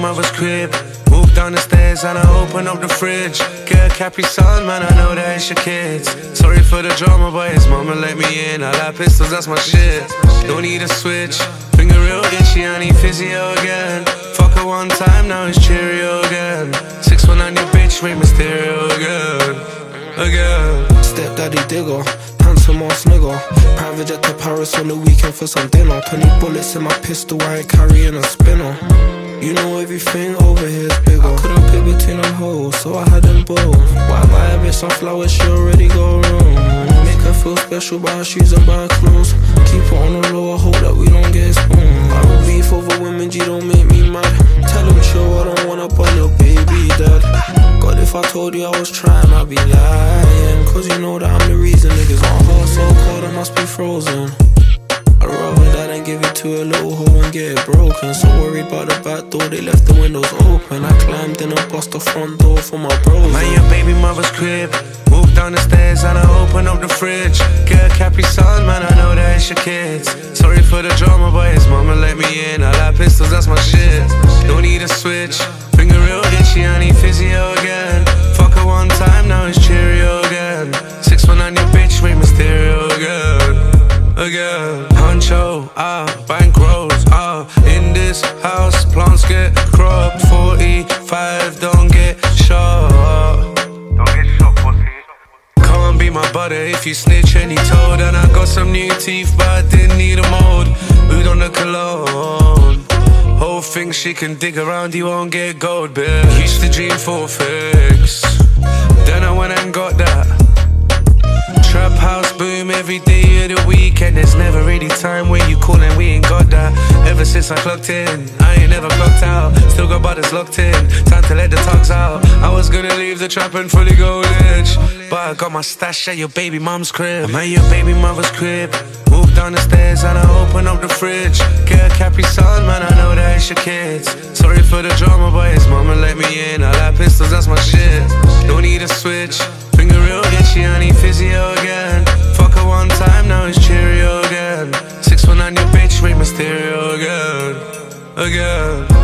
mother's crib. Walk down the stairs and I open up the fridge. Get a Capri Sun, man, I know that it's your kids. Sorry for the drama, but his mama let me in. I like pistols, that's my shit. Don't need a switch. Finger real itchy, I need physio again. Fuck her one time, now it's Cheerio again. 6'1" on your bitch, Rey Mysterio again. Stepdaddy digger, handsome ass nigga. Private jet to Paris on the weekend for some dinner. 20 bullets in my pistol, I ain't carrying a spinner. You know everything over here's bigger. I couldn't pick between them hoes, so I had them both. Why buy a bitch some flowers, she already go wrong. Make her feel special, buy her shoes and buy her clothes. Keep her on the low, I hope that we don't get spooned. I don't beef over women, G, don't make me mad. Tell them chill, I don't wanna burn your baby dad. God, if I told you I was trying, I'd be lying. Cause you know that I'm the reason niggas my heart so cold, I must be frozen. I'd rather that than give it to a little hoe and get it broken. So worried about the back door, they left the windows open. I climbed in and bust the front door for my bros. Man, your baby mother's crib. Walk down the stairs and I open up the fridge. Get a Capri Sun, man, I know that it's your kids. Sorry for the drama, but his mama let me in. I like pistols, that's my shit. Don't need a switch. Finger real itchy, I need physio again. Fuck her one time, now it's Cheerio again. 6'1" on your bitch, Rey Mysterio again. Honcho, bankrolls, in this house, plants get cropped. 45, don't get shot. Don't get shot, pussy. Come and be my butter if you snitch any toad. And I got some new teeth, but I didn't need a mold. Oud on the cologne. Whole thing she can dig around, you won't get gold, bitch. Used to dream for a fix, then I went and got that. Trap house boom every day of the weekend. There's never really time when you call and we ain't got that. Ever since I clocked in, I ain't never clocked out. Still got brothers locked in, time to let the tugs out. I was gonna leave the trap and fully go lich, but I got my stash at your baby mom's crib. I'm at your baby mother's crib. Walk down the stairs and I open up the fridge. Get a Capri Sun, man, I know that it's your kids. Sorry for the drama, but his mama let me in. I like pistols, that's my shit. Don't need a switch. Finger real itchy, I need physio again. Fuck her one time, now it's Cheerio again. 6'1" on your bitch, Rey Mysterio again.